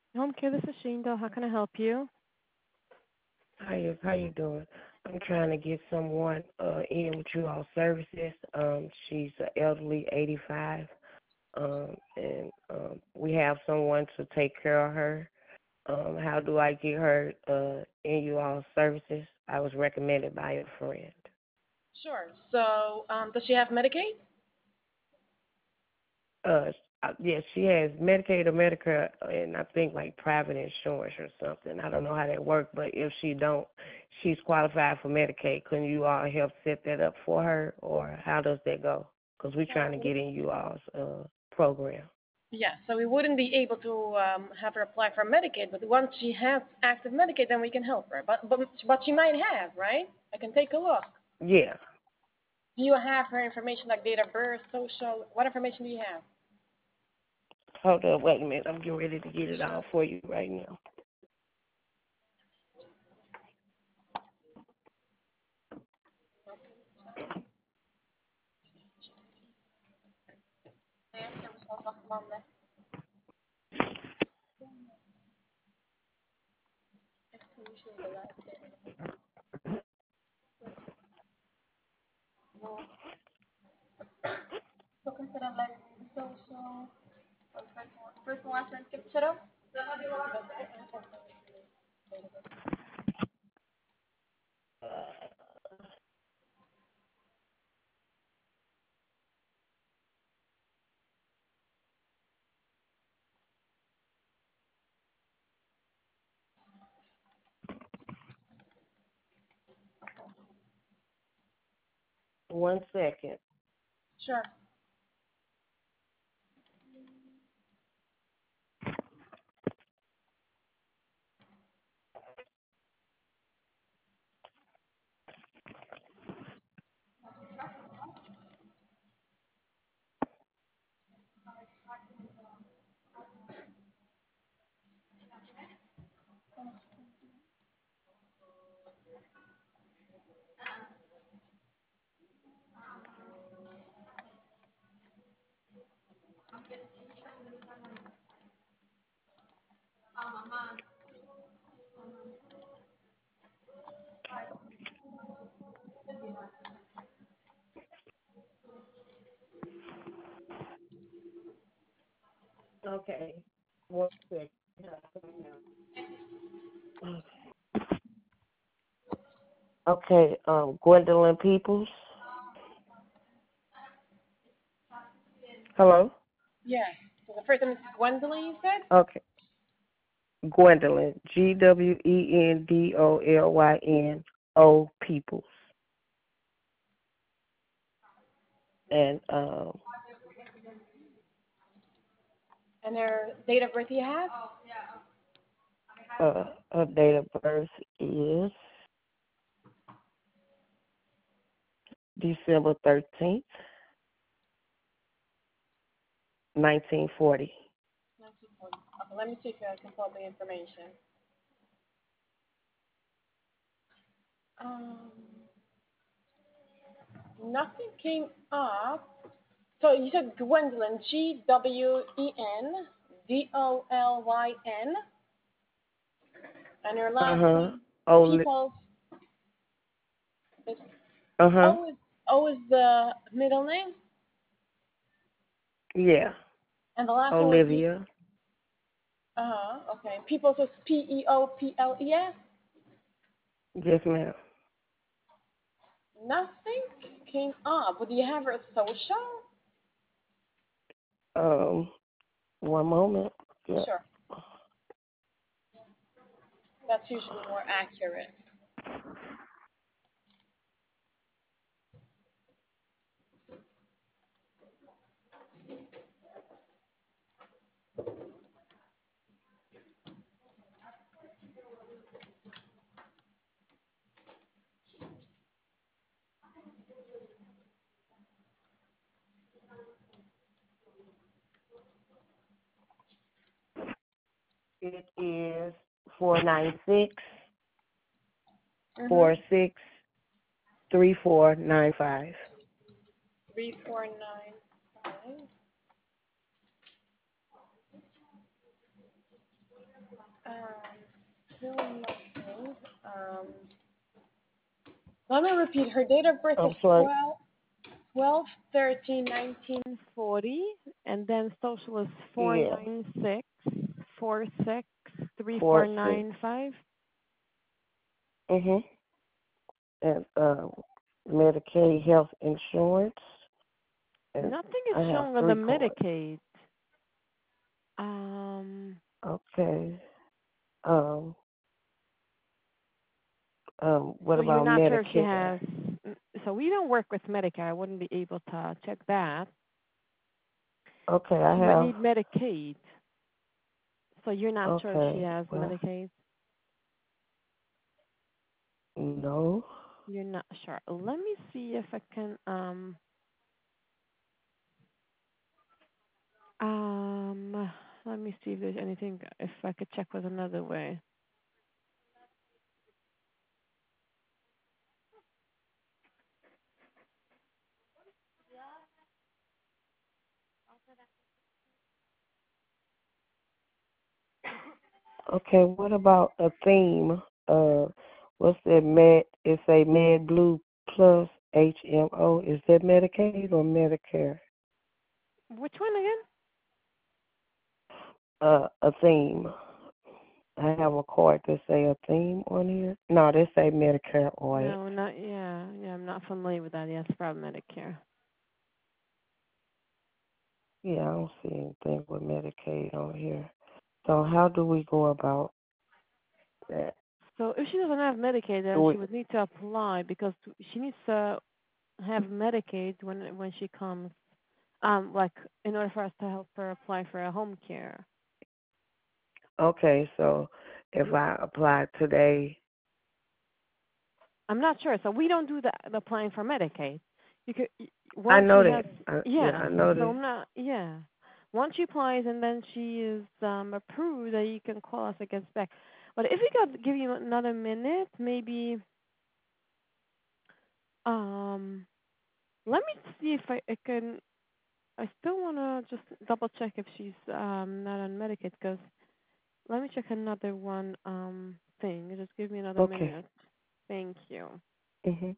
Home care, this is Shindo. How can I help you? Hi, how you doing? I'm trying to get someone in with you all services. She's an elderly, 85, and we have someone to take care of her. How do I get her in you all services? I was recommended by a friend. Sure. So, does she have Medicaid? Uh, yes, she has Medicaid or Medicare, and I think like private insurance or something. I don't know how that works, but if she don't, she's qualified for Medicaid. Couldn't you all help set that up for her, or how does that go? Because we're trying to So, get in you all's program. yeah. So we wouldn't be able to have her apply for Medicaid, but once she has active Medicaid, then we can help her. But she might have, right? I can take a look. Yeah. Do you have her information like date of birth, social? What information do you have? Hold up, wait a minute. I'm getting ready to get it Sure. all for you right now. One second. Sure. Okay. One second. Okay. Gwendolyn Peoples. Hello. Yes. So the first name is Gwendolyn, you said? Okay. Gwendolyn, Gwendolyn Peoples, and And her date of birth you have? her date of birth is December 13th, 1940. 1940. Okay, let me see if I can pull up the information. Um, nothing came up. So you said Gwendolyn, Gwendolyn, and her Uh last huh. name Oh, Peoples. Is uh huh. O is the middle name, Yeah. and the last one was Olivia. okay. Peoples was Peoples. Yes, ma'am. Nothing came up. But do you have her social? Um, one moment. Yeah. Sure, that's usually more accurate. It is 496 Mhm. 463495. 3495. Still nothing. Let me repeat. Her date of birth is I'm sorry. 12/13/1940. and then social is Yeah, 4 6. 496463495. Mhm. And Medicaid health insurance, and Nothing is I have showing on the 3 cards. Medicaid. Um, Okay. Um. What so you're about not sure if she Medicare? has. So we don't work with Medicare. I wouldn't be able to check that. Okay, I She would have. need Medicaid. So you're not sure if she Okay. has Well, Medicaid. no. You're not sure. Let me see if I can. Um. Let me see if there's anything. If I could check with another way. Okay. What about a theme? What's that? It's a Med Blue Plus HMO. Is that Medicaid or Medicare? Which one again? A theme. I have a card that say a theme on here. No, they say Medicare or No, not yeah. Yeah, I'm not familiar with that. Yes, from Medicare. yeah. I don't see anything with Medicaid on here. So how do we go about that? So if she doesn't have Medicaid, Do then we? she would need to apply because she needs to have Medicaid when she comes. Like in order for us to help her apply for a home care. Okay. So if I apply today. I'm not sure. So we don't do the applying for Medicaid. You could I once she know has that. Yeah, yeah. I know So that. I'm not yeah. Once she applies and then she is approved, then you can call us against back. But if we could give you another minute, maybe um let me see if I can. I still wanna just double check if she's not on Medicaid because let me check another one thing. Just give me another Okay. minute. Thank you. Mhm.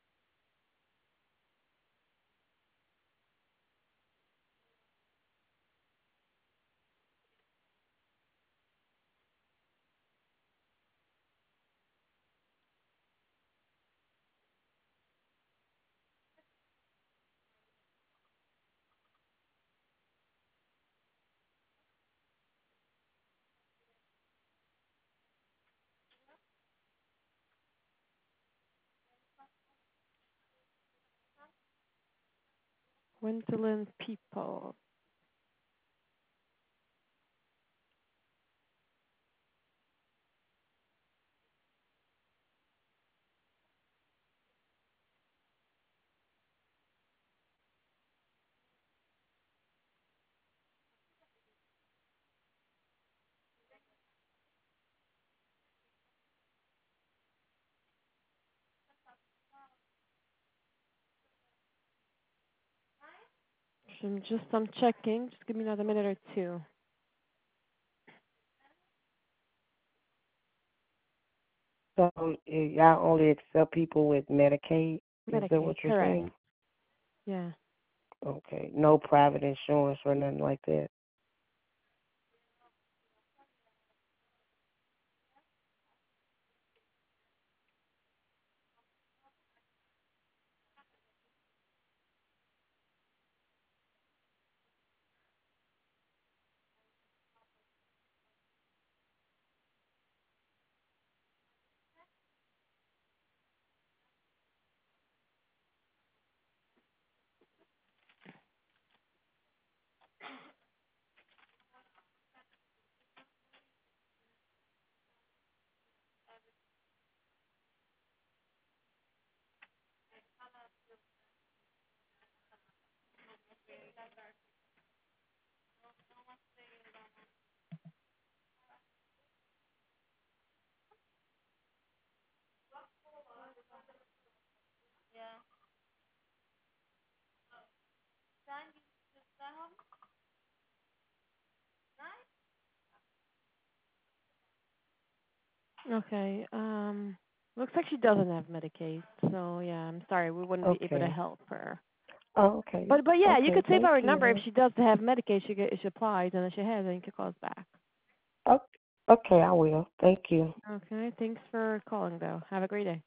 Gwendolyn People. I'm checking. Just give me another minute or two. So y'all only accept people with Medicaid? Is that Medicaid, what you're correct. saying? Yeah. Okay. No private insurance or nothing like that. Okay. Looks like she doesn't have Medicaid, so yeah, I'm sorry, we wouldn't be able to Okay. help her. Oh, okay. But yeah, you Okay. could save Thank our number if you. she does have Medicaid. She applies, and if she has, then you can call us back. Okay. Okay, I will. Thank you. Okay. Thanks for calling, though. Have a great day.